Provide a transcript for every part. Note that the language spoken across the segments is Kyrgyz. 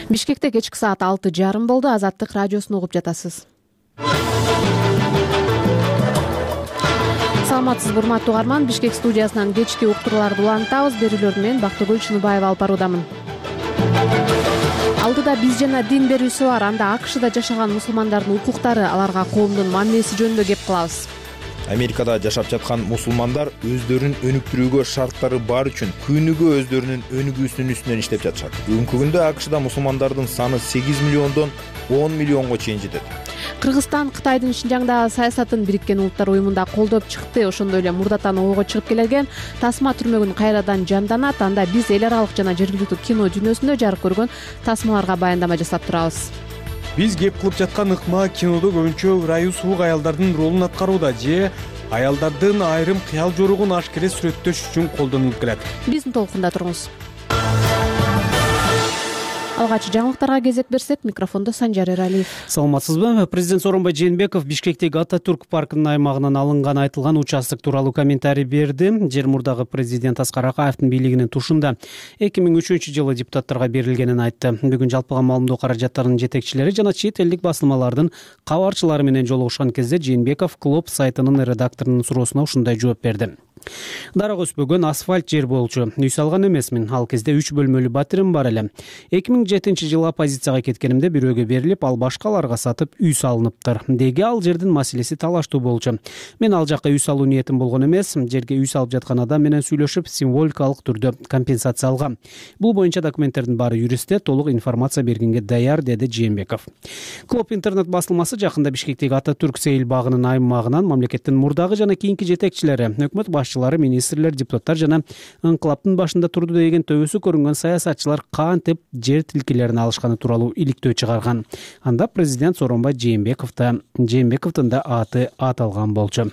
Бишкекте кечки саат 6:30 болду. Азаттык радиосун угуп жатасыз. Саламатсызбы урматтуу угарман. Бишкек студиясынан кечки уктурууларды улантабыз. Берүүлөрдү мен Бактыгүл Чыныбаева алып баруудамын. Алдыда биз жана дин берүүсү бар. Анда АКШда жашаган мусулмандардын укуктары, аларга коомдун мамилеси жөнүндө кеп кылабыз. Америкада жашап жаткан мусулмандар өздөрүн өнүктүрүүгө шарттары бар үчүн күнүгө өздөрүнүн өнүгүүсүнүн үстүнөн иштеп жатышат. Бүгүнкү күндө АКШда мусулмандардын саны 8 миллиондон 10 миллионго чейин жетет. Кыргызстан Кытайдын Шинжаңдагы саясатын Бириккен Улуттар уюмунда колдоп чыкты. Ошондой эле мурдатан ого чыгып келген тасма түрмөгүн кайрадан жанданат. Анда биз эл аралык жана жергиликтүү кино дүйнөсүндө жарык көргөн тасмаларга баяндама жасап турабыз. Биз кеп кылып жаткан ыкма кинодо көбүнчө ырайы суук аялдардын ролун аткарууда же аялдардын айрым кыял жоругун ашкере сүрөттөш үчүн колдонулуп келет. Биздин толкунда туруңуз. Алгач жаңылыктарга кезек берсек, микрофондо Санжар Эралиев. Саламатсызбы? Президент Сооронбай Жээнбеков Бишкектеги Ататүрк паркынын аймагынан алынган айтылган участок тууралуу комментарий берди. Жер мурдагы президент Аскар Акаевдин бийлигинин тушунда 2003-жылы депутаттарга берилгенин айтты. Бүгүн жалпыга маалымдоо каражаттарынын жетекчилери жана чет элдик басылмалардын кабарчылары менен жолугушкан кезде Жээнбеков Клоп сайтынын редакторунун суроосуна ушундай жооп берди. Дарак өспөгөн асфальт жер болчу. Үй салган эмесмин. Ал кезде 3 бөлмөлүү батирим бар эле. 2007-жылы оппозицияга кеткенимде бирөөгө берилип, ал башкаларга сатып үй салыныптыр. Деги ал жердин маселеси талаштуу болчу. Мен ал жакка үй салуу ниетим болгон эмес. Жерге үй салып жаткан адам менен сүйлөшүп, символикалык түрдө компенсация алгам. Бул боюнча документтердин баары юристте толук информация бергенге даяр, деди Жээнбеков. Клоп интернет басылмасы жакында Бишкектеги Ататүрк сейил багынын аймагынан мамлекеттин мурдагы жана кийинки жетекчилери, өкмөт башчылары, министрлер, депутаттар жана ыңкылаптын башында турду деген төбөсү көрүнгөн саясатчылар кантип жер тилкелерин алышканы тууралуу иликтөө чыгарган. Анда президент Сооронбай Жээнбековдун да аты аталган болчу.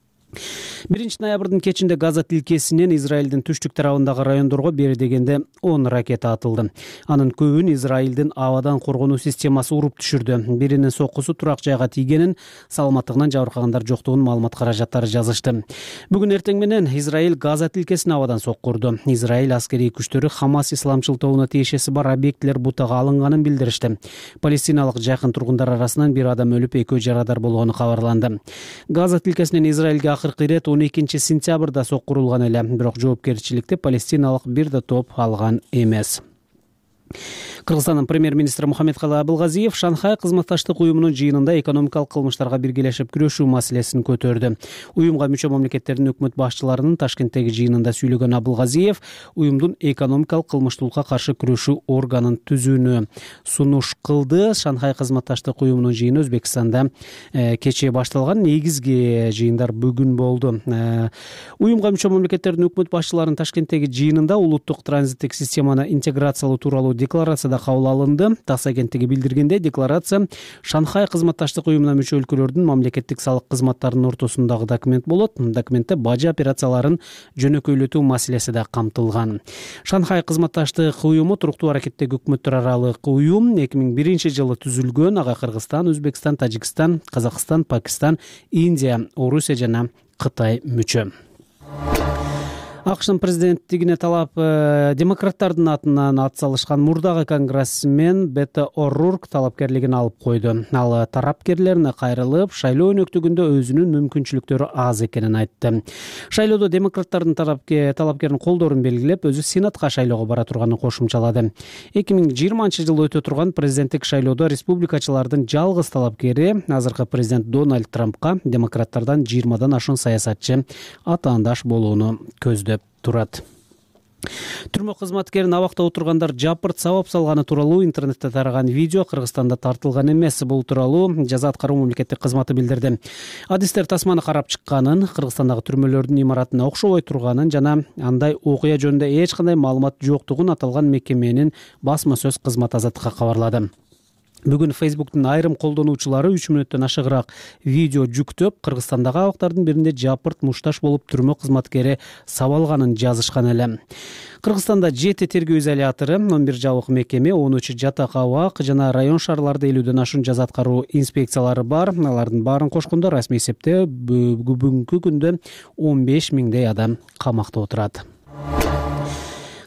1 ноябрдын кечинде Газа тилкесинен Израилдин түштүк тарабындагы райондорго бери дегенде 10 ракета атылды. Анын көбүн Израилдин абадан коргонуу системасы уруп түшүрдү. Биринин соккусу турак жайга тийгенин, саламаттыгынан жабыркагандар жоктугун маалымат каражаттары жазышты. Бүгүн эртең менен Израил Газа тилкесин абадан соккурду. Израиль аскерий күчтөрү Хамас исламчыл тобуна тиешеси бар объектилер бутага алынганын билдиришти. Палестиналык жакын тургундар арасынан бир адам өлүп, экөө жарадар болгону кабарланды. Газа тилкесинен Израилге акыркы ирет 12 сентябрда соккурулган эле, бирок жоопкерчиликти палестиналык бир да топ алган эмес. Кыргызстандын премьер-министри Мухаммедкалый Абылгазиев Шанхай кызматташтык уюмунун жыйынында экономикалык кылмыштарга биргелешип күрөшүү маселесин көтөрдү. Уюмга мүчө мамлекеттердин өкмөт башчыларынын Ташкенттеги жыйынында сүйлөгөн Абылгазиев уюмдун экономикалык кылмыштуулукка каршы күрөшүү органын түзүүнү сунуш кылды. Шанхай кызматташтык уюмунун жыйыны Өзбекстанда кечээ башталган. Негизги жыйындар бүгүн болду. Уюмга мүчө мамлекеттердин өкмөт башчыларынын Ташкенттеги жыйынында улуттук транзиттик системаны интеграциялоо тууралуу декларация кабыл алынды. ТАСС агенттиги билдиргенде, декларация Шанхай кызматташтык уюмуна мүчө өлкөлөрдүн мамлекеттик салык кызматтарынын ортосундагы документ болот. Документте бажы операцияларын жөнөкөйлөтүү маселеси да камтылган. Шанхай кызматташтык уюму туруктуу аракеттеги өкмөттөр аралык уюм. 2001-жылы түзүлгөн. Ага Кыргызстан, Өзбекстан, Тажикстан, Казакстан, Пакистан, Индия, Орусия жана Кытай мүчө. АКШтын президенттигине талап демократтардын атынан ат салышкан мурдагы конгрессмен Бето О'Рурк талапкерлигин алып койду. Ал тарапкерлерине кайрылып, шайлоо өнөктүгүндө өзүнүн мүмкүнчүлүктөрү аз экенин айтты. Шайлоодо демократтардын талапкерин колдоорун белгилеп, өзү сенатка шайлоого бара турганын кошумчалады. 2020-жылы өтө турган президенттик шайлоодо республикачылардын жалгыз талапкери азыркы президент Дональд Трампка демократтардан 20дан ашуун саясатчы атаандаш болууну көздөп турат. Түрмө кызматкерин абакта отургандар жапырт сабап салганы тууралуу интернетте тараган видео Кыргызстанда тартылган эмес. Бул тууралуу жаза аткаруу мамлекеттик кызматы билдирди. Адистер тасманы карап чыкканын, Кыргызстандагы түрмөлөрдүн имаратына окшобой турганын жана андай окуя жөнүндө эч кандай маалымат жоктугун аталган мекеменин басма сөз кызматы Азаттыкка кабарлады. Бүгүн Facebook'тун айрым колдонуучулары 3 мүнөттөн ашыгыраак видео жүктөп, Кыргызстандагы абактардын биринде жапырт мушташ болуп түрмө кызматкери сабалганын жазышкан эле. Кыргызстанда 7 тергөө изолятору, 11 жабык мекеме, 13 жатак абак жана район шаарларда 50дөн ашуун жаза аткаруу инспекциялары бар. Алардын баарын кошкондо расмий эсепте бүгүнкү күндө 15 миңдей адам камакта отурат.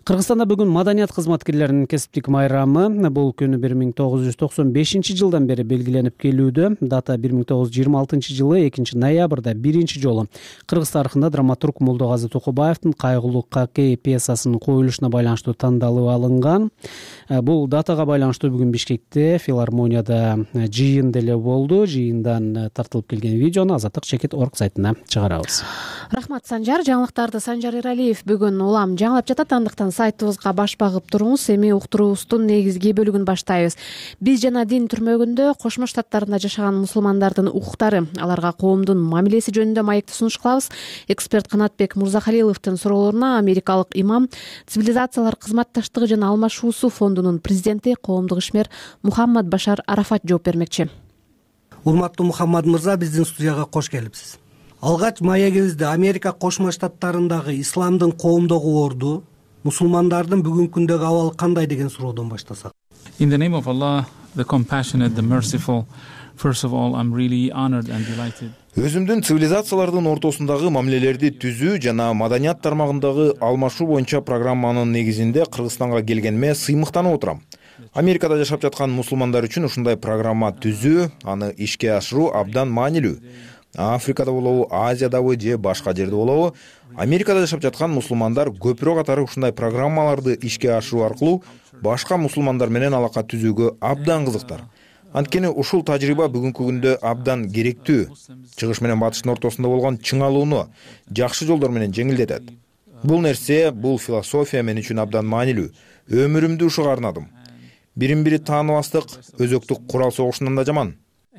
Кыргызстанда бүгүн маданият кызматкерлеринин кесиптик майрамы. Бул күнү 1995 жылдан бери белгиленип келүүдө. Дата 1926 жылы 2 ноябрда биринчи жолу Кыргыз тарыхында драматург Молдогаzy Токобаевдин Кайгылуу Какей пьесасынын коюлушуна байланыштуу тандалып алынган. Бул датага байланыштуу бүгүн Бишкекте филармонияда жыйын деле болду. Жыйындан тартылып келген видеону Азаттык.org сайтына чыгарабыз. Рахмат, Санжар. Жаңылыктарды Санжар Эралиев бүгүн улам жаңылап жатат, андыктан сайтыбызга баш багып туруңуз. Эми уктуруубуздун негизги бөлүгүн баштайбыз. Биз жана дин түрмөгүндө Кошмо Штаттарында жашаган мусулмандардын укуктары, аларга коомдун мамилеси жөнүндө маекти сунуш кылабыз. Эксперт Канатбек Мурзахалиловдун суроолоруна америкалык имам, цивилизациялар кызматташтыгы жана алмашуусу фондунун президенти, коомдук ишмер Мухаммад Башар Арафат жооп бермекчи. Урматтуу Мухаммад мырза, биздин студияга кош келипсиз. Алгач маегибизди Америка Кошмо Штаттарындагы исламдын коомдогу орду, мусулмандардын бүгүнкү күндөгү абалы кандай деген суроодон баштасак. In the name of Allah, the compassionate, the merciful, first of all, I'm really honored and delighted. Өзүмдүн цивилизациялардын ортосундагы мамилелерди түзүү жана маданият тармагындагы алмашуу боюнча программанын негизинде Кыргызстанга келгениме сыймыктанып отурам. Америкада жашап жаткан мусулмандар үчүн ушундай программа түзүү, аны ишке ашыруу абдан маанилүү. Африкада болобу, Азиядабы же башка жерде болобу, Америкада жашап жаткан мусулмандар көпүрө катары ушундай программаларды ишке ашыруу аркылуу башка мусулмандар менен алака түзүүгө абдан кызыктар. Анткени ушул тажрыйба бүгүнкү күндө абдан керектүү. Чыгыш менен батыштын ортосунда болгон чыңалууну жакшы жолдор менен жеңилдетет. Бул нерсе, бул философия мен үчүн абдан маанилүү. Өмүрүмдү ушуга арнадым. Бирин-бири тааныбастык өзөктүк курал согушунан да жаман.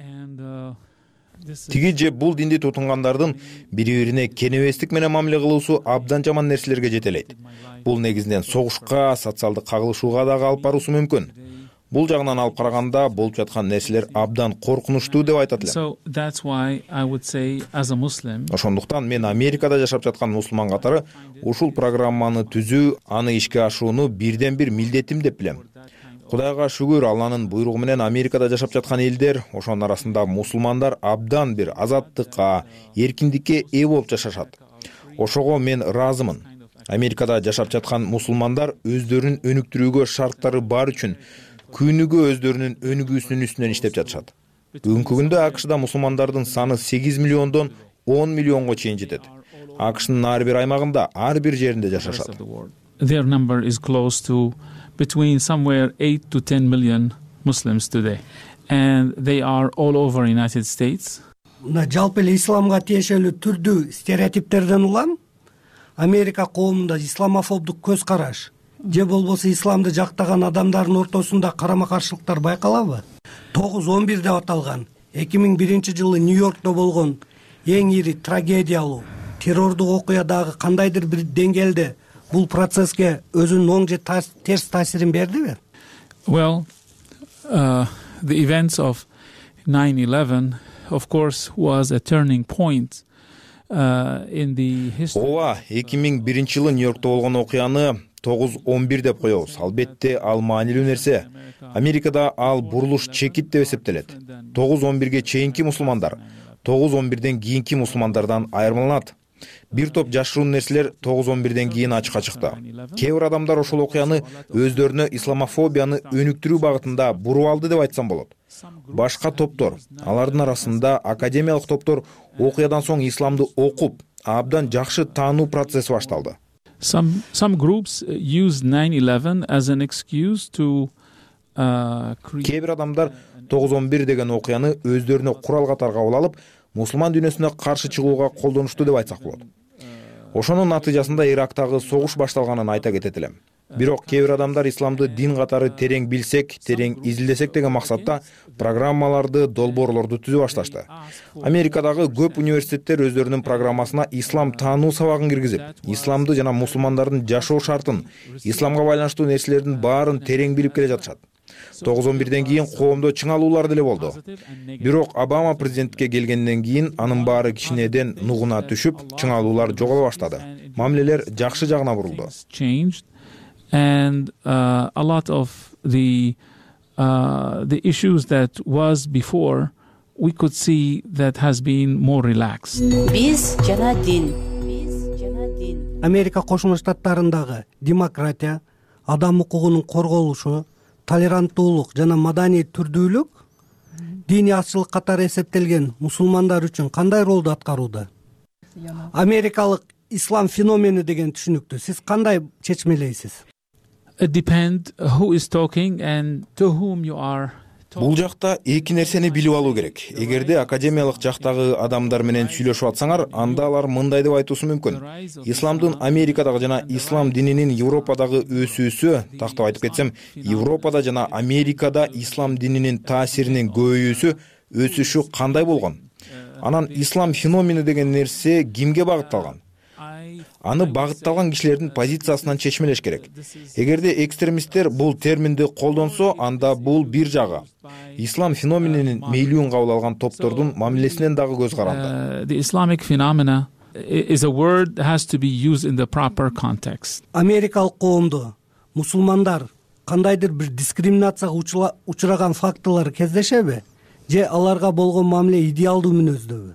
Тиги же бул динди тутунгандардын бири-бирине кенебестик менен мамиле кылуусу абдан жаман нерселерге жетелейт. Бул негизинен согушка, социалдык кагылышууга дагы алып баруусу мүмкүн. Бул жагынан алып караганда болуп жаткан нерселер абдан коркунучтуу деп айтат элем. Ошондуктан мен Америкада жашап жаткан мусулман катары ушул программаны түзүү, аны ишке ашырууну бирден бир милдетим деп билем. Кудайга шүгүр, Алланын буйругу менен Америкада жашап жаткан элдер, ошонун арасында мусулмандар абдан бир азаттыкка, эркиндикке ээ болуп жашашат. Ошого мен ыраазымын. Америкада жашап жаткан мусулмандар өздөрүн өнүктүрүүгө шарттары бар үчүн күнүгө өздөрүнүн өнүгүүсүнүн үстүнөн иштеп жатышат. Бүгүнкү күндө АКШда мусулмандардын саны 8 миллиондон 10 миллионго чейин жетет. АКШнын ар бир аймагында, ар бир жеринде жашашат. Their number is close to between somewhere 8 to 10 million Muslims today. And they are all over United States. Жалпы эле исламга тиешелүү түрдүү стереотиптерден улам Америка коомунда исламофобдук көз караш же болбосо исламды жактаган адамдардын ортосунда карама-каршылыктар байкалабы? 9/11 деп аталган 2001 жылы Нью-Йоркто болгон эң ири трагедиялуу террордук окуя дагы кандайдыр бир деңгээлде бул процесске өзүнүн оң же терс таасирин бердиби? Well, the events of 9/11 of course was a turning point in the history. Ооба, 2001 жылы Нью-Йоркто болгон окуяны 9/11 деп коебуз. Албетте ал маанилүү нерсе. Америкада ал бурулуш чекит деп эсептелет. 9/11ге чейинки мусулмандар 9/11ден кийинки мусулмандардан айырмаланат. Бир топ жашыруун нерселер 9/11ден кийин ачыкка чыкты. Кээ бир адамдар ошол окуяны өздөрүнө исламофобияны өнүктүрүү багытында буруп алды деп айтсам болот. Башка топтор, алардын арасында академиялык топтор окуядан соң исламды окуп, абдан жакшы таануу процесси башталды. Some groups use 9/11 as an excuse to Кээ бир адамдар 9/11 деген окуяны өздөрүнө курал катары кабыл алып, мусулман дүйнөсүнө каршы чыгууга колдонушту деп айтсак болот. Ошонун натыйжасында Ирактагы согуш башталганын айта кетет элем. Бирок кээ бир адамдар исламды дин катары терең билсек, терең изилдесек деген максатта программаларды, долбоорлорду түзүп башташты. Америкадагы көп университеттер өздөрүнүн программасына ислам таануу сабагын киргизип, исламды жана мусулмандардын жашоо шартын, исламга байланыштуу нерселердин баарын терең билип келе жатышат. 9/11ден кийин коомдо чыңалуулар деле болду. Бирок Обама президенттикке келгенден кийин анын баары кичинеден нугуна түшүп, чыңалуулар жоголо баштады. Мамилелер жакшы жагына бурулду. And a lot of the issues that was before, we could see that has been more relaxed. Biz jana din. Америка Кошмо Штаттарындагы демократия, адам укугунун корголушу, толеранттуулук жана маданий түрдүүлүк диний азчылык катары эсептелген мусулмандар үчүн кандай ролду аткарууда? Америкалык ислам феномени деген түшүнүктү сиз кандай чечмелейсиз? It depends who is talking and to whom you are. Бул жакта эки нерсени билип алуу керек. Эгерде академиялык жактагы адамдар менен сүйлөшүп атсаңар, анда алар мындай деп айтуусу мүмкүн. Исламдын Америкадагы жана ислам дининин Европадагы өсүүсү, тактап айтып кетсем, Европада жана Америкада ислам дининин таасиринин көбөйүүсү, өсүшү кандай болгон? Анан ислам феномени деген нерсе кимге багытталган? Аны багытталган кишилердин позициясынан чечмелеш керек. Эгерде экстремисттер бул терминди колдонсо, анда бул бир жагы. Ислам феноменинин мейлүүн кабыл алган топтордун мамилесинен дагы көз каранды. The Islamic phenomena is a word that has to be used in the proper context. Америкалык коомдо мусулмандар кандайдыр бир дискриминацияга учураган фактылар кездешеби? Же аларга болгон мамиле идеалдуу мүнөздөбү?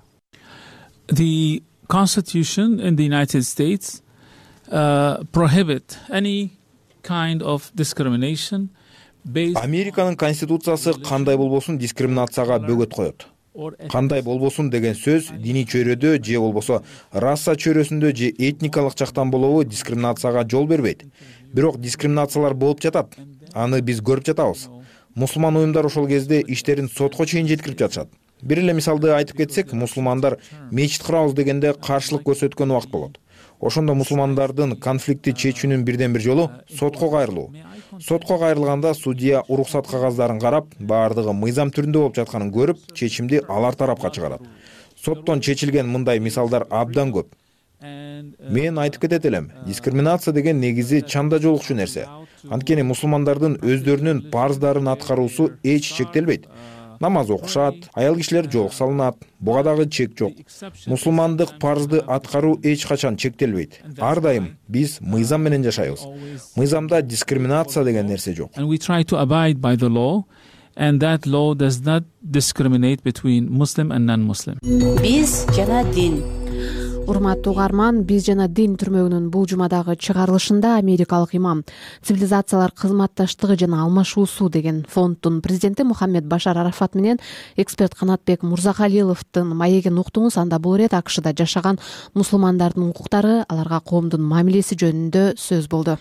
The Constitution in the United States prohibit any kind of discrimination based. Американын конституциясы кандай болбосун дискриминацияга бөгөт коет. Кандай болбосун деген сөз диний чөйрөдө же болбосо раса чөйрөсүндө же этникалык жактан болобу дискриминацияга жол бербейт. Бирок дискриминациялар болуп жатат. Аны биз көрүп жатабыз. Мусулман уюмдар ошол кезде иштерин сотко чейин жеткирип жатышат. Бир эле мисалды айтып кетсек, мусулмандар мечит курабыз дегенде каршылык көрсөткөн убакыт болот. Ошондо мусулмандардын конфликти чечүүнүн бирден бир жолу сотко кайрылуу. Сотко кайрылганда судья уруксат кагаздарын карап, баардыгы мыйзам түрүндө болуп жатканын көрүп, чечимди алар тарапка чыгарат. Соттон чечилген мындай мисалдар абдан көп. Мен айтып кетет элем, дискриминация деген негизи чанда жолукчу нерсе. Анткени мусулмандардын өздөрүнүн парздарын аткаруусу эч чектелбейт. Намаз окушат, аял кишилер жолук салынат, буга дагы чек жок. Мусулмандык парзды аткаруу эч качан чектелбейт. Ар дайым биз мыйзам менен жашайбыз. Мыйзамда дискриминация деген нерсе жок. And we try to abide by the law, and that law does not discriminate between Muslim and non-Muslim. Биз жана дин. Урматтуу угарман, биз жана дин түрмөгүнүн бул жумадагы чыгарылышында америкалык имам цивилизациялар кызматташтыгы жана алмашуусу деген фонддун президенти Мухаммед Башар Арафат менен эксперт Канатбек Мурзакалиловдун маегин уктуңуз. Анда бул ирет АКШда жашаган мусулмандардын укуктары, аларга коомдун мамилеси жөнүндө сөз болду.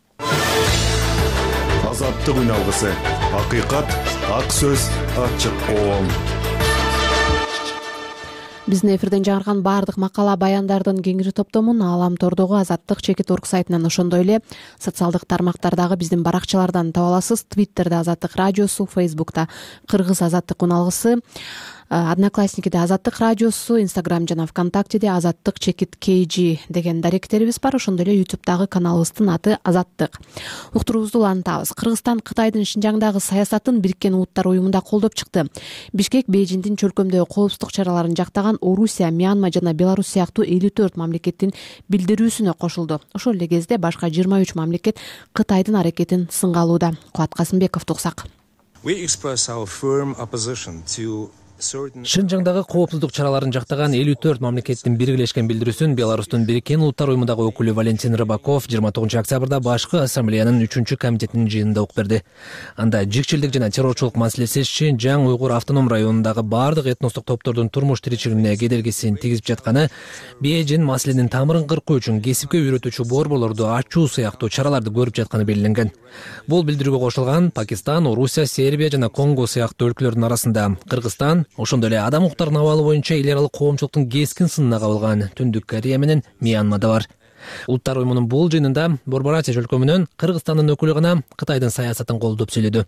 Азаттык үн алгысы, акыйкат, ак сөз, ачык коом. Биздин эфирден жаңырган баардык макала баяндардын кеңири топтомун Ааламтордогу Азаттык чекит.org сайтынан, ошондой эле социалдык тармактардагы биздин баракчалардан таба аласыз. Твиттерде Азаттык радиосу, Фейсбукта Кыргыз Азаттык үн алгысы, Одноклассникиде Азаттык радиосу, Инстаграм жана ВКонтактеде Азаттык чекит KG деген даректерибиз бар. Ошондой эле YouTube'дагы каналыбыздын аты Азаттык. Уктуруубузду улантабыз. Кыргызстан Кытайдын Шинжаңдагы саясатын Бириккен Улуттар уюмунда колдоп чыкты. Бишкек Бейжиңдин чөлкөмдөгү коопсуздук чараларын жактаган Орусия, Мьянма жана Беларусь сыяктуу 54 мамлекеттин билдирүүсүнө кошулду. Ошол эле кезде башка 23 мамлекет Кытайдын аракетин сынга алууда. Кубат Касымбековду уксак. Шинжаңдагы коопсуздук чараларын жактаган 54 мамлекеттин биргелешкен билдирүүсүн Беларустун Бириккен Улуттар уюмундагы өкүлү Валентин Рыбаков 29 октябрда башкы ассамблеянын 3-комитетинин жыйынында ук берди. Анда жикчилдик жана террорчулук маселеси Шинжаң уйгур автоном районундагы баардык этностук топтордун турмуш тиричилигине кедергисин тийгизип жатканы, Бейжиң маселенин тамырын кыркуу үчүн кесипке үйрөтүүчү борборлорду ачуу сыяктуу чараларды көрүп жатканы белгиленген. Бул билдирүүгө кошулган Пакистан, Орусия, Сербия жана Конго сыяктуу өлкөлөрдүн арасында Кыргызстан, ошондой эле адам укуктарынын абалы боюнча эл аралык коомчулуктун кескин сынына кабылган Түндүк Корея менен Мьянма да бар. Улуттар уюмунун бул жыйынында Борбор Азия чөлкөмүнөн Кыргызстандын өкүлү гана Кытайдын саясатын колдоп сүйлөдү.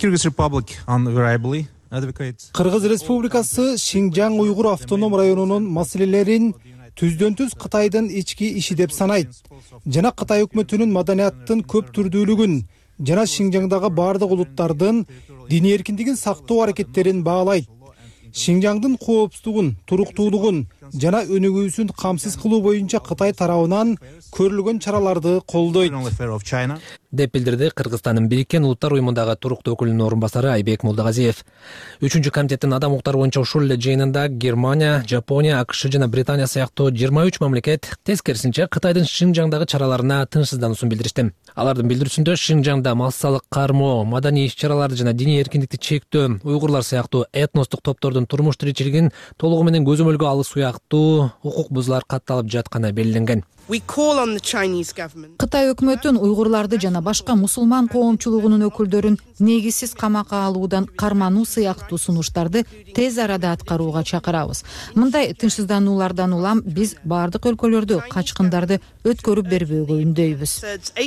Кыргыз Республикасы Шинжаң уйгур автоном районунун маселелерин түздөн-түз Кытайдын ички иши деп санайт жана Кытай өкмөтүнүн маданияттын көп түрдүүлүгүн жана Шинжаңдагы баардык улуттардын диний эркиндигин сактоо аракеттерин баалайт. Шинжаңдын коопсуздугун, туруктуулугун жана өнүгүүсүн камсыз кылуу боюнча Кытай тарабынан көрүлгөн чараларды колдойт деп билдирди Кыргызстандын Бириккен Улуттар уюмундагы туруктуу өкүлүнүн орун басары Айбек Молдогазиев. 3-комитеттин адам укуктары боюнча ушул эле жыйынында Германия, Жапония, АКШ жана Британия сыяктуу 23 мамлекет тескерисинче Кытайдын Шинжаңдагы чараларына тынчсыздануусун билдиришти. Алардын билдирүүсүндө Шинжаңда массалык кармоо, маданий иш-чараларды жана диний эркиндикти чектөө, уйгурлар сыяктуу этностук топтордун турмуш тиричилигин толугу менен көзөмөлгө алуу сыяктуу укук бузуулар катталып жатканы белгиленген. Кытай өкмөтүн уйгурларды жана башка мусулман коомчулугунун өкүлдөрүн негизсиз камакка алуудан кармануу сыяктуу сунуштарды тез арада аткарууга чакырабыз. Мындай тынчсыздануулардан улам биз бардык өлкөлөрдө качкындарды өткөрүп бербөөгө үндөйбүз,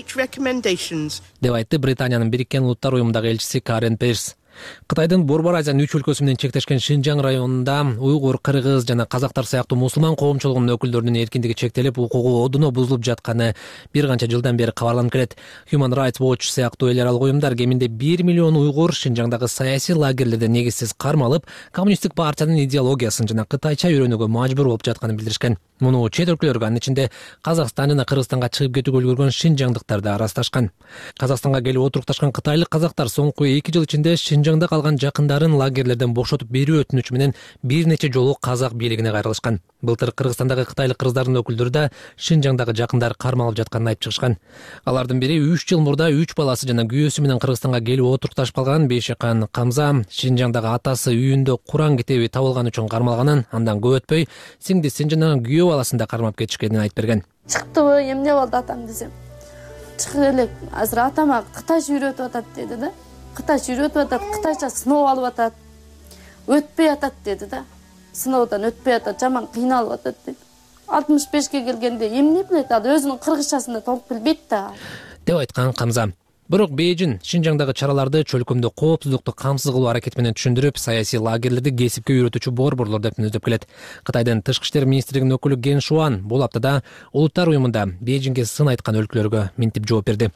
деп айтты Британиянын Бириккен Улуттар уюмундагы элчиси Карен Перс. Кытайдын Борбор Азиянын 3 өлкөсү менен чектешкен Шинжаң районунда уйгур, кыргыз жана казактар сыяктуу мусулман коомчулугунун өкүлдөрүнүн эркиндиги чектелип, укугу одуно бузулуп жатканы бир канча жылдан бери кабарланып келет. Human Rights Watch сыяктуу эл аралык уюмдар кеминде 1 миллион уйгур Шинжаңдагы саясий лагерлерде негизсиз кармалып, коммунисттик партиянын идеологиясын жана кытайча үйрөнүүгө мажбур болуп жатканын билдиришкен. Муну чет өлкөлөргө, анын ичинде Казакстан жана Кыргызстанга чыгып кетүүгө үлгөргөн шинжаңдыктар да арасташкан. Казакстанга келип отурукташкан кытайлык казактар соңку 2 жыл ичинде Шинжаңда калган жакындарын лагерлерден бошотуп берүү өтүнүчү менен бир нече жолу казак бийлигине кайрылышкан. Былтыр Кыргызстандагы кытайлык кыргыздардын өкүлдөрү да Шинжаңдагы жакындары кармалып жатканын айтып чыгышкан. Алардын бири 3 жыл мурда 3 баласы жана күйөөсү менен Кыргызстанга келип отурукташып калган Бейшакан Камза Шинжаңдагы атасы үйүндө Куран китеби табылган үчүн кармалганын, андан көп өтпөй сиңдисин жана күйөө баласын да кармап кетишкенин айтып берген. Чыктыбы, эмне болду атам десем. Чыгып элек, азыр атама кытайча үйрөтүп атат деди да. Кытайча үйрөтүп атат, кытайча сыноо алып атат. Өтпөй атат деди да. Сыноодон өтпөй атат, жаман кыйналып атат деди. 65ке келгенде эмне билет, ада өзүнүн кыргызчасын да толук билбейт да, деп айткан Камза. Бирок Бейжин Шинжаңдагы чараларды чөлкөмдө коопсуздукту камсыз кылуу аракети менен түшүндүрүп, саясий лагерлерди кесипке үйрөтүүчү борборлор деп мүнөздөп келет. Кытайдын Тышкы иштер министрлигинин өкүлү Ген Шуан бул аптада Улуттар уюмунда Бейжиңге сын айткан өлкөлөргө минтип жооп берди.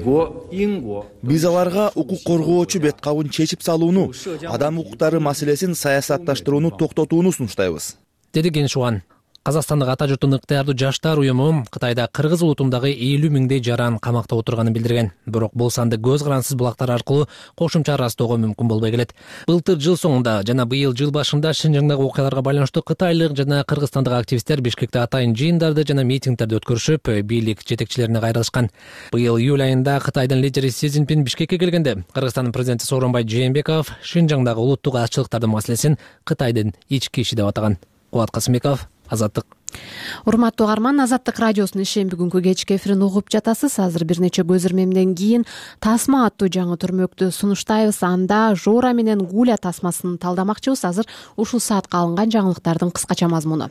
Биз аларга укук коргоочу бет кабын чечип салууну, адам укуктары маселесин саясатташтырууну токтотууну сунуштайбыз, деди Ген Шуан. Казакстандык ата журттун ыктыярдуу жаштар уюму Кытайда кыргыз улутундагы 50 миңдей жаран камакта отурганын билдирген. Бирок бул санды көз карансыз булактар аркылуу кошумча ырастоого мүмкүн болбой келет. Былтыр жыл соңунда жана быйыл жыл башында Шинжаңдагы окуяларга байланыштуу кытайлык жана кыргызстандык активисттер Бишкекте атайын жыйындарды жана митингдерди өткөрүшүп, бийлик жетекчилерине кайрылышкан. Быйыл июль айында Кытайдын лидери Си Цзиньпин Бишкекке келгенде Кыргызстандын президенти Сооронбай Жээнбеков Шинжаңдагы улуттук азчылыктардын маселесин Кытайдын ички иши деп атаган. Кубат Касымбеков, Азаттык. Урматтуу угарман, Азаттык радиосунун ишемби күнгү кечки эфирин угуп жатасыз. Азыр бир нече көз ирмемден кийин тасма аттуу жаңы түрмөктү сунуштайбыз. Анда Жора менен Гуля тасмасын талдамакчыбыз. Азыр ушул саатка алынган жаңылыктардын кыскача мазмуну.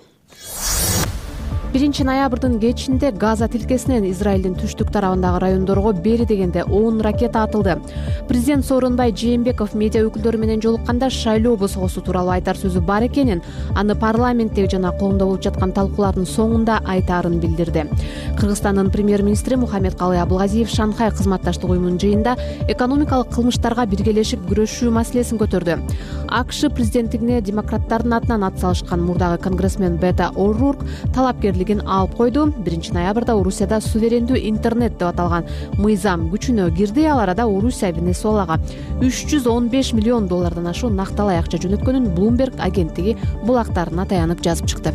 1 ноябрдын кечинде Газа тилкесинен Израилдин түштүк тарабындагы райондорго бери дегенде 10 ракета атылды. Президент Сооронбай Жээнбеков медиа өкүлдөрү менен жолукканда шайлоо босогосу тууралуу айтар сөзү бар экенин, аны парламентте жана коомдо болуп жаткан талкуулардын соңунда айтаарын билдирди. Кыргызстандын премьер-министри Мухаммедкалый Абылгазиев Шанхай кызматташтык уюмунун жыйынында экономикалык кылмыштарга биргелешип күрөшүү маселесин көтөрдү. АКШ президенттигине демократтардын атынан ат салышкан мурдагы конгрессмен Бета О'Рурк талапкерлигин алып койду. 1 ноябрда Орусияда суверендүү интернет деп аталган мыйзам күчүнө кирди. Ал арада Орусия Венесуэлага $315 миллион ашуу накталай акча жөнөткөнүн Bloomberg агенттиги булактарына таянып жазып чыкты.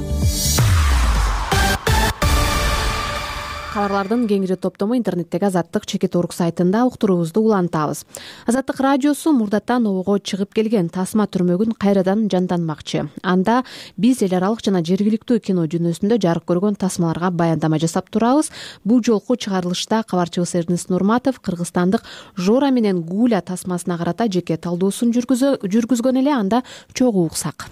Кабарлардын кеңири топтому интернеттеги Азаттык Чекит.org сайтында уктуруубузду улантабыз. Азаттык радиосу мурдаттан обого чыгып келген тасма түрмөгүн кайрадан жанданмакчы. Анда биз эл аралык жана жергиликтүү кино дүйнөсүндө жарык көргөн тасмаларга баяндама жасап турабыз. Бул жолку чыгарылышта кабарчыбыз Эрнест Нурматов кыргызстандык Жора менен Гуля тасмасына карата жеке талдоосун жүргүзгөн эле, анда чогуу уксак.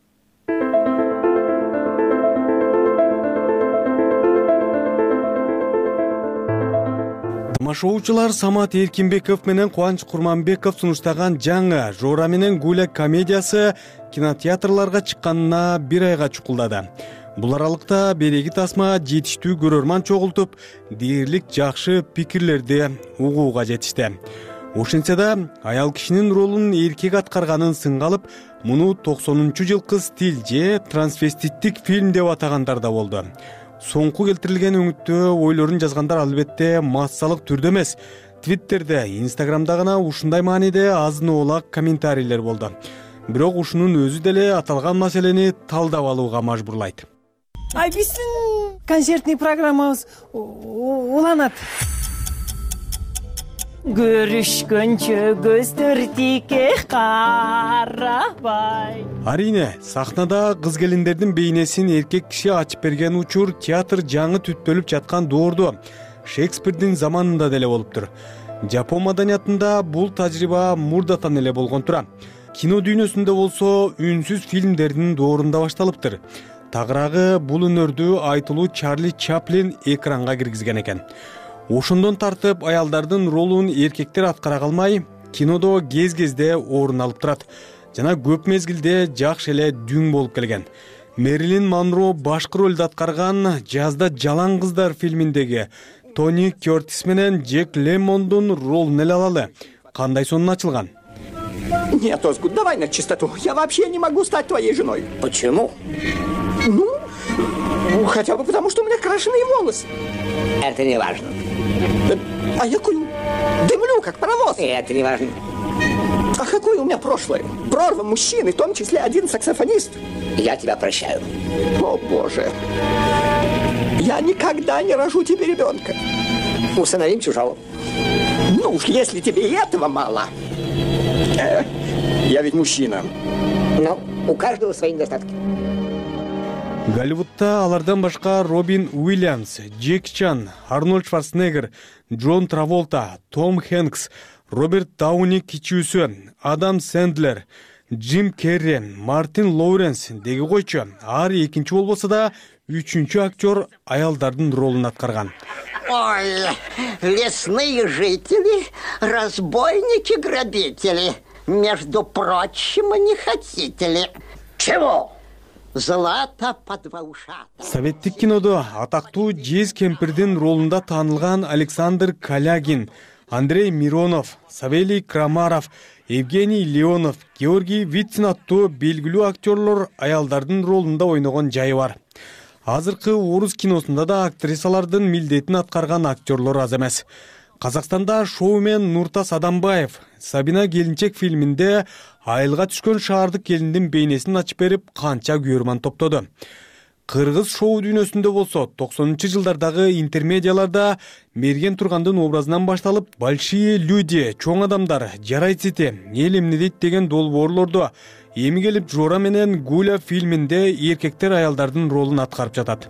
Тамашоочулар Самат Эркинбеков менен Кубаныч Курманбеков сунуштаган жаңы Жора менен Гуля комедиясы кинотеатрларга чыкканына 1 айга чукулдады. Бул аралыкта береги тасма жетиштүү көрөрман чогултуп, дээрлик жакшы пикирлерди угууга жетишти. ошентсе да аял кишинин ролун эркек аткарганын сынга алып, муну 90-жылкы стиль же трансвеститтик фильм деп атагандар да болду. Соңку келтирилген өңүттө ойлорун жазгандар албетте массалык түрдө эмес, Твиттерде, Инстаграмда гана ушундай мааниде азын-оолак комментарийлер болду. Бирок ушунун өзү деле аталган маселени талдап алууга мажбурлайт. Биздин концертный программабыз уланат. Көрүшкөнчө көздөр тике карабай. Арине, сахнада кыз келиндердин бейнесин эркек киши ачып берген учур театр жаңы түттөлүп жаткан доордо Шекспирдин заманында деле болуптур. Жапон маданиятында бул тажрыйба мурдатан эле болгон тура. Кино дүйнөсүндө болсо үнсүз фильмдердин доорунда башталыптыр. Тагыраагы бул өнөрдү айтылуу Чарли Чаплин экранга киргизген экен. Ошондон тартып аялдардын ролун эркектер аткара калмай, кинодо кез-кезде орун алып турат жана көп мезгилде жакшы эле дүң болуп келген. Мэрилин Монро башкы ролду аткарган Жазда жалаң кыздар фильминдеги Тони Кёртис менен Джек Лемондун ролун эле алалы. Кандай сонун ачылган? Нет, Озгут, давай на чистоту. Я вообще не могу стать твоей женой. Почему? Хотя бы потому, что у меня крашеные волосы. Это не важно. А я курю. Дымлю, как паровоз. И это не важно. А какое у меня прошлое? Прорва мужчины, в том числе один саксофонист. Я тебя прощаю. О, Боже. Я никогда не рожу тебе ребенка. Усыновим чужого. Ну уж если тебе и этого мало. Я ведь мужчина. Ну, у каждого свои недостатки. Голливудта алардан башка Робин Уильямс, Джеки Чан, Арнольд Шварценеггер, Джон Траволта, Том Хэнкс, Роберт Дауни кичүүсү, Адам Сэндлер, Джим Керри, Мартин Лоуренс деги койчу ар экинчи болбосо да үчүнчү актер аялдардын ролун аткарган. Ой, лесные жители, разбойники, грабители. Между прочим, не хотите ли? Чего? Злата по два ушата. Советтик кинодо атактуу жез кемпирдин ролунда таанылган Александр Калягин, Андрей Миронов, Савелий Крамаров, Евгений Леонов, Георгий Вицин аттуу белгилүү актерлор аялдардын ролунда ойногон жайы бар. Азыркы орус киносунда да актрисалардын милдетин аткарган актерлор аз эмес. Казакстанда шоумен Нуртас Адамбаев Сабина келинчек фильминде айылга түшкөн шаардык келиндин бейнесин ачып берип канча көрөрман топтоду. Кыргыз шоу дүйнөсүндө болсо 90-жылдардагы интермедиаларда Мерген Тургандын образынан башталып, большие люди, чоң адамдар, жарайсити, эл эмне дейт деген долбоорлордо эми келип Жора менен Гуля фильминде эркектер аялдардын ролун аткарып жатат.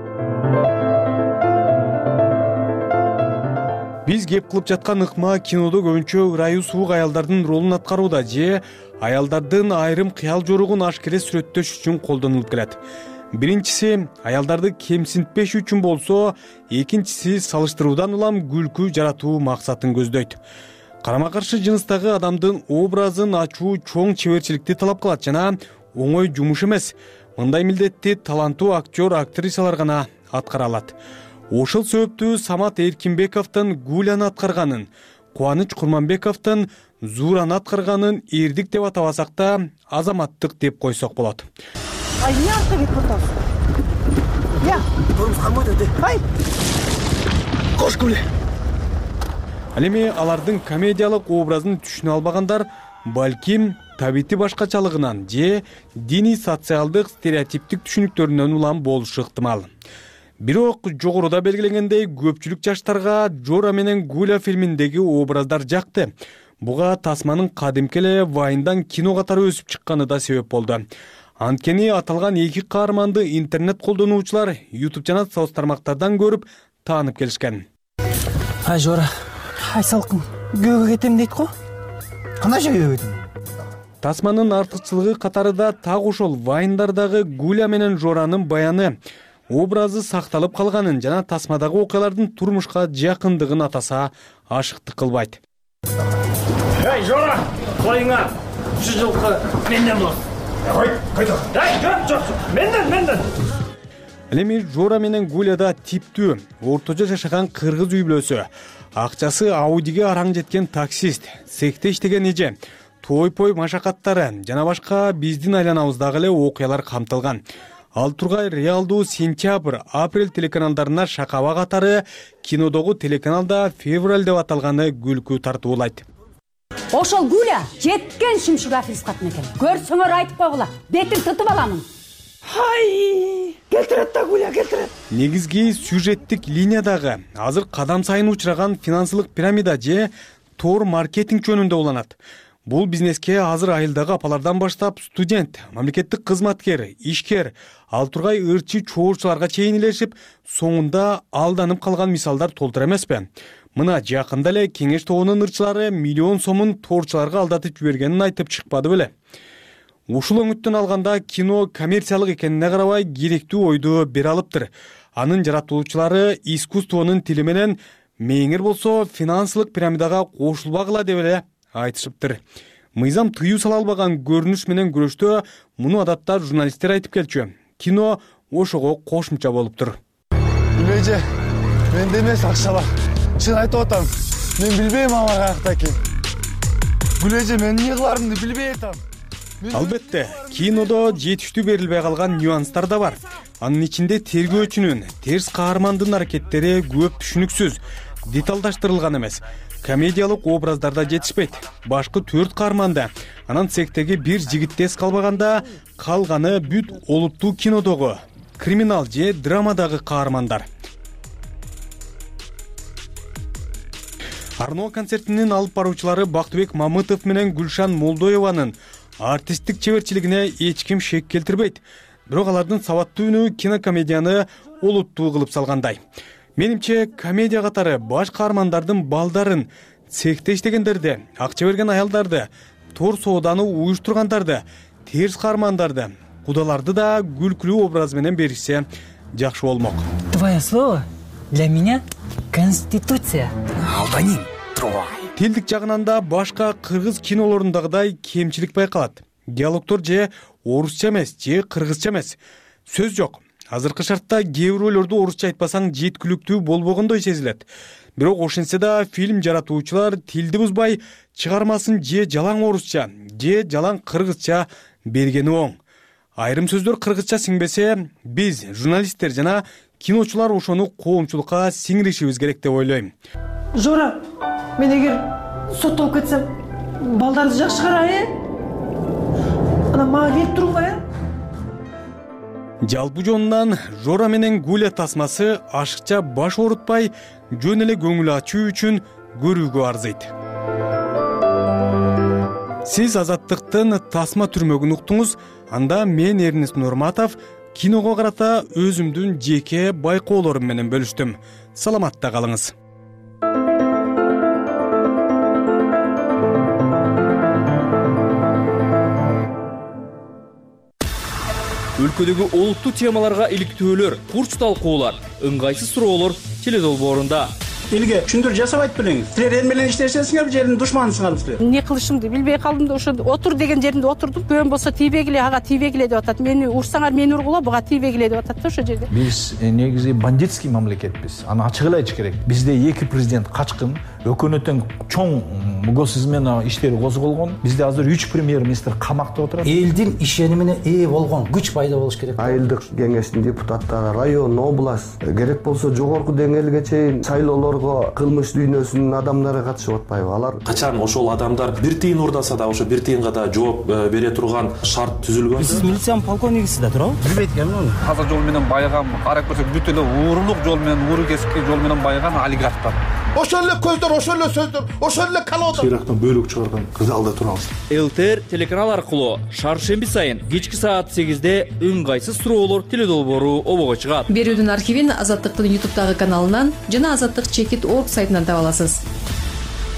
Биз кеп кылып жаткан ыкма кинодо көбүнчө ырайы суук аялдардын ролун аткарууда же аялдардын айрым кыял жоругун ашкере сүрөттөш үчүн колдонулуп келет. Биринчиси аялдарды кемсинтпеш үчүн болсо, экинчиси салыштыруудан улам күлкү жаратуу максатын көздөйт. Карама каршы жыныстагы адамдын образын ачуу чоң чеберчиликти талап кылат жана оңой жумуш эмес. Мындай милдетти таланттуу актер, актрисалар гана аткара алат. Ошол себептүү Самат Эркинбековдун Гуляны аткарганын, Кубаныч Курманбековдун Зураны аткарганын эрдик деп атабасак да, азаматтык деп койсок болот. Ай, не артқа кетіп отырсың? Я. Тұрмыз қамады өте. Ай. Қош Гуля. Ал эми алардын комедиялык образын түшүнө албагандар балким табити башкачалыгынан же диний социалдык стереотиптик түшүнүктөрүнөн улам болушу ыктымал. Бирок жогоруда белгиленгендей көпчүлүк жаштарга Жора менен Гуля фильминдеги образдар жакты. Буга тасманын кадимки эле Вайндан кино катары өсүп чыкканы да себеп болду. Анткени аталган эки каарманды интернет колдонуучулар YouTube жана соц тармактардан көрүп таанып келишкен. Ай Жора, ай салкын, көөгө кетем дейт го. Кандай жайга кетем? Тасманын артыкчылыгы катарында так ошол Вайндардагы Гуля менен Жоранын баяны, образы сакталып калганын жана тасмадагы окуялардын турмушка жакындыгын атаса ашыктык кылбайт. Эй, Жора, коюңар. Ушу жылкы менден болот. Кайда? Жок, менден. Ал эми Жора менен Гуляда типтүү, ортожо жашаган кыргыз үй бүлөсү, акчасы Audиге араң жеткен таксист, цехте иштеген эже, той-пой машакаттары жана башка биздин айланабыздагы эле окуялар камтылган. Ал тургай реалдуу сентябрь, апрель телеканалдарына шакаба катары кинодогу телеканалда февраль деп аталганы күлкү тартуулайт. Ошол Гуля жеткен шымшык аферист катын экен. Көрсөңөр айтып койгула, бетин тытып аламын. Хай, келтирет да Гуля, келтирет. Негизги сюжеттик линиядагы азыр кадам сайын учураган финансылык пирамида же тор маркетинг жөнүндө уланат. Бул бизнеске азыр айылдагы апалардан баштап студент, мамлекеттик кызматкер, ишкер, ал тургай ырчы чоочуларга чейин илешип, соңунда алданып калган мисалдар толтур эмеспи? Мына жакында эле Кеңеш тобунун ырчылары миллион сомун торчуларга алдатып жибергенин айтып чыкпады беле? Ушул өңүттөн алганда кино коммерциялык экенине карабай керектүү ойду бере алыптыр. Анын жаратуучулары искусствонун тили менен меңир болсо финансылык пирамидага кошулбагыла деп эле айтышыптыр. Мыйзам тыюу сала албаган көрүнүш менен күрөштө муну адатта журналисттер айтып келчү. Кино ошого кошумча болуптур. Эже, менде эмес акча бар. Чын айтып атам. Мен билбейм алар каякта экен. Эже, мен эмне кыларымды билбей атам. Албетте, кинодо жетиштүү берилбей калган нюанстар да бар. Анын ичинде тергөөчүнүн, терс каармандын аракеттери көп түшүнүксүз, деталдаштырылган эмес. Комедиялык образдарда жетишпейт. Башкы 4 каарманда, анан цехтеги бир жигиттес калбаганда, калганы бүт олуттуу кинодогу, криминал же драмадагы каармандар. Арно концертинин алып баруучулары Бактыбек Мамытов менен Гүлшан Молдоеванын артисттик чеберчилигине эч ким шек келтирбейт. Бирок алардын сабаттуу үнү кинокомедияны олуттуу кылып салгандай. Менимче, комедия катары баш каармандардын балдарын, цехте иштегендерди, акча берген аялдарды, тор сооданы уюштургандарды, терс каармандарды, кудаларды да күлкүлүү образ менен беришсе жакшы болмок. Твое слово для меня конституция. Алданин, трой. Тилдик жагынан да башка кыргыз кинолорундагыдай кемчилик байкалат. Диалогдор же орусча эмес, же кыргызча эмес. Сөз жок. Азыркы шартта кээ бир ойлорду орусча айтпасаң жеткиликтүү болбогондой сезилет. Бирок ошентсе да фильм жаратуучулар тилди бузбай чыгармасын же жалаң орусча, же жалаң кыргызча бергени оң. Айрым сөздөр кыргызча сиңбесе, биз, журналисттер жана киночулар ошону коомчулукка сиңиришибиз керек деп ойлойм. Жора, мен эгер соттолуп кетсем, балдарды жакшы карай, анан мага келип туруңар, Жалпы жонунан Жора менен Гуля тасмасы ашыкча баш оорутпай, жөн эле көңүл ачуу үчүн көрүүгө арзыйт. Сиз Азаттыктын тасма түрмөгүн уктуңуз, анда мен Эрнест Нурматов киного карата өзүмдүн жеке байкоолорум менен бөлүштүм. Саламатта калыңыз. Өлкөдөгү олуттуу темаларга иликтөөлөр, курч талкуулар, ыңгайсыз суроолор теледолбоорунда. Элге түшүндүр жасабайт белеңиз. Силер эл менен иштешесиңер, жердин душманысыңар силер. эмне кылышымды билбей калдым да ошо отур деген жеринде отурдум. Көөм болсо тийбегиле, ага тийбегиле деп атат. Мени урсаңар мени ургула, буга тийбегиле деп атат да ошо жерде. Биз негизи бандитский мамлекетпиз. Аны ачык эле айтыш керек. Бизде 2 президент качкын, өкмөттүн чоң мугосуз менен иштери козголгон. Бизде азыр 3 премьер-министр камакта отурат. Элдин ишенимине ээ болгон күч пайда болуш керек. Айылдык кеңештин депутаттары, район, область, керек болсо жогорку деңгээлге чейин шайлоолорго кылмыш дүйнөсүнүн адамдары катышып атпайбы? Алар качан ошол адамдар бир тыйын урдаса да ошо бир тыйынга да жооп бере турган шарт түзүлгөн. Сиз милициянын полковнигисиз да туурабы? Билбейт экенмин. Таза жол менен байыган, карап көрсөк бүт эле уурулук жол менен, ууру кесипки жол менен байыган олигархтар. Ошол эле көздөр, ошол эле сөздөр, ошол эле колода. Ирактан бөлүк чыгарган залда турабыз. ЛТР телеканал аркылуу шаршемби сайын кечки саат 8-де ыңгайсыз суроолор теледолбоору обого чыгат. Берүүдүн архивин Азаттыктын YouTube'дагы каналынан жана azаттык-org сайтынан таба аласыз.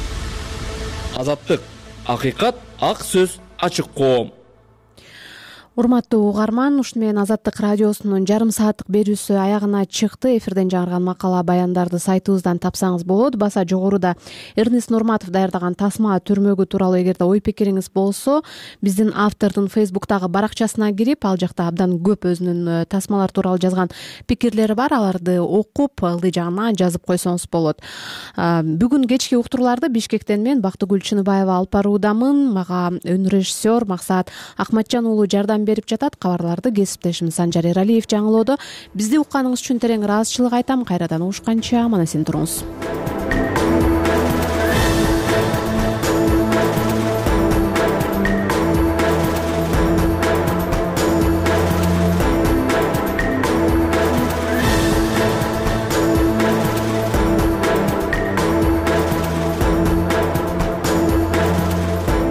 Азаттык, акыйкат, ак сөз, ачык коом. Урматтуу угарман, ушуну менен Азаттык радиосунун жарым сааттык берүүсү аягына чыкты. Эфирден жаңырган макала баяндарды сайтыбыздан тапсаңыз болот. Баса жогоруда Эрнест Нурматов даярдаган тасма түрмөгү тууралуу эгерде ой пикириңиз болсо, биздин автордун Фейсбуктагы баракчасына кирип, ал жакта абдан көп өзүнүн тасмалар тууралуу жазган пикирлери бар. Аларды окуп, ылдый жагына жазып койсоңуз болот. Бүгүн кечки уктурууларды Бишкектен мен Бактыгүл Чыныбаева алып баруудамын. Мага өнөр режиссер Максат Акматжан уулу жардам берип жатат. Кабарларды кесиптешим Санжар Эралиев жаңылоодо. Бизди укканыңыз үчүн терең ыраазычылык айтам. Кайрадан угушканча аман эсен туруңуз.